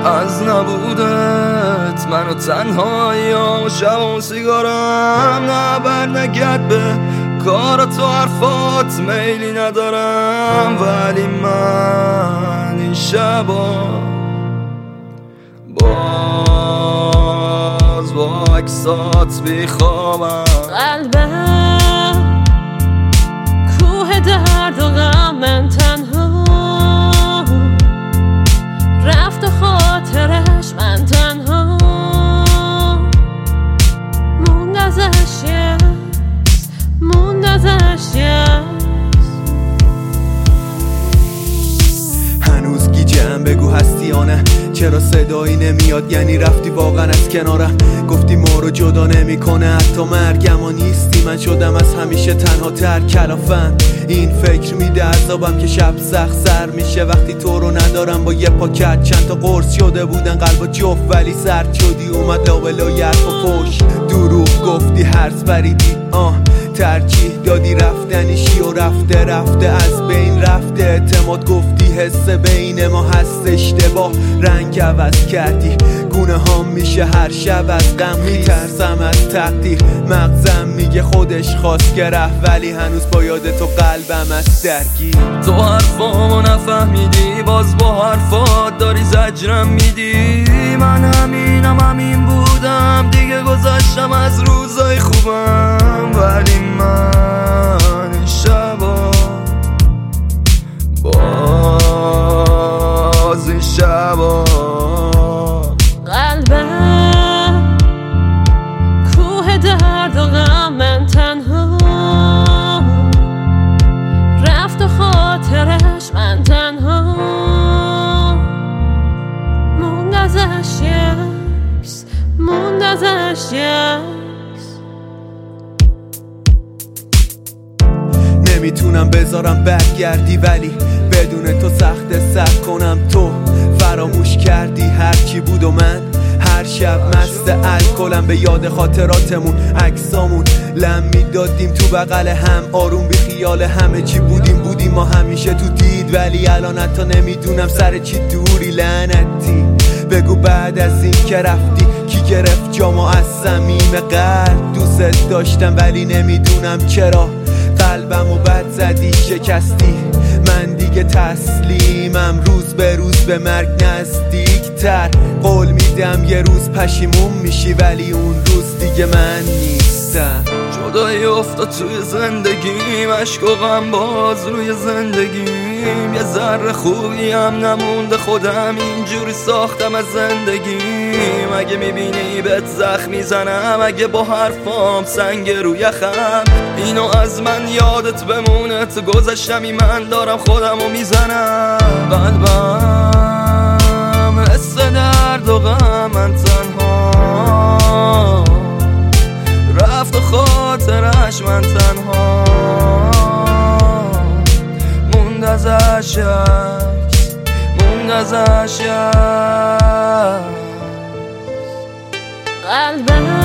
از نبودت من و تنهایی و شب و سیگارم نه بر نگرد به کار تو حرفات میلی ندارم، ولی من این شبا باز با عکسات بیخوابم. قلبم کوه درد و غم، من تنها رفت و خاطرش من تنها موند ازش یس، موند ازش یس. هنوز گیجم بگو هستی یا نه، چرا صدایی نمیاد یعنی رفتی واقعا از کنارم. گفتی ما رو جدا نمیکنه حتی مرگم و نیستی، من شدم از همیشه تنها تر کلافم. این فکر میده عذابم که شب سخت سر میشه وقتی تو رو ندارم. با یه پاکت چند تا قرص شده بودن قلبا جفت ولی سرد شدی، اومد لابلای حرف و فوش. دروغ گفتی هرس بریدی ترجیح دادی رفتنیشی و رفته رفته از بین رفته. اعتماد گفتی حس بین ما هست اشتباه، رنگ عوض کردی گونه ها میشه هر شب از غم. میترسم از تقدیر، مغزم میگه خودش خواست که رفت ولی هنوز با یاد تو قلبم از درگیر. تو حرفامو نفهمیدی باز با حرفات داری زجرم میدی. من همین بودم دیگه، گذاشتم از روزای خوبم، ولی من این شبا باز این شبا قلبم کوه درد و غم، من تنها رفت و خاطرش من تنها موند ازش یکس، موند ازش یکس. نمیتونم بذارم برگردی ولی بدون تو سخت سر کنم. تو فراموش کردی هرچی بود و من هر شب مست الکلم به یاد خاطراتمون. عکسامون لم میدادیم تو بغل هم آروم بی خیال همه چی بودیم ما همیشه تو دید، ولی الان حتی نمیدونم سر چی دوری. لعنتی بگو بعد از این که رفتی کی گرفت جامو از صمیم قلب. دوست داشتم ولی نمیدونم چرا قلبم و بد زدی شکستی. من دیگه تسلیمم روز به روز به مرگ نزدیک تر. قول میدم یه روز پشیمون میشی ولی اون روز دیگه من نیستم. جدایی افتاد توی زندگیم، عشق و غم باز روی زندگیم. یه ذره خوبی هم نمونده، خودم اینجوری ساختم از زندگیم. اگه میبینی بهت زخم میزنم، اگه با حرفام سنگ روی یخم، اینو از من یادت بمونه. تو گذشتمی من دارم خودمو میزنم. قلبم حس درد و غم، من تنها رفت و خاطرش من تنها موند ازش یکس، موند ازش یکس. قلبم